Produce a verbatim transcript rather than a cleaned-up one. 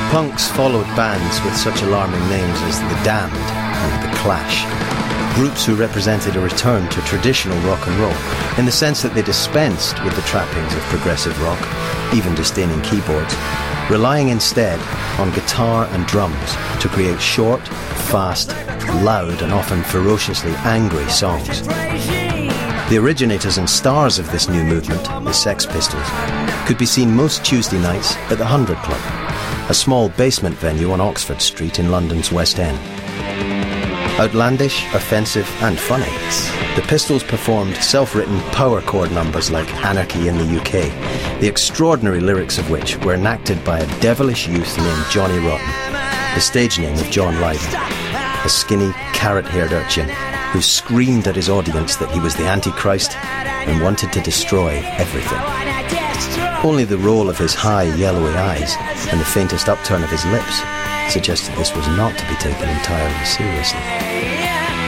Punks followed bands with such alarming names as The Damned and The Clash, groups who represented a return to traditional rock and roll, in the sense that they dispensed with the trappings of progressive rock, even disdaining keyboards, relying instead on guitar and drums to create short, fast, loud and often ferociously angry songs. The originators and stars of this new movement, the Sex Pistols, could be seen most Tuesday nights at the Hundred Club, a small basement venue on Oxford Street in London's West End. Outlandish, offensive and funny, the Pistols performed self-written power chord numbers like Anarchy in the U K, the extraordinary lyrics of which were enacted by a devilish youth named Johnny Rotten, the stage name of John Lydon, a skinny, carrot-haired urchin who screamed at his audience that he was the Antichrist and wanted to destroy everything. Only the roll of his high, yellowy eyes and the faintest upturn of his lips suggested this was not to be taken entirely seriously.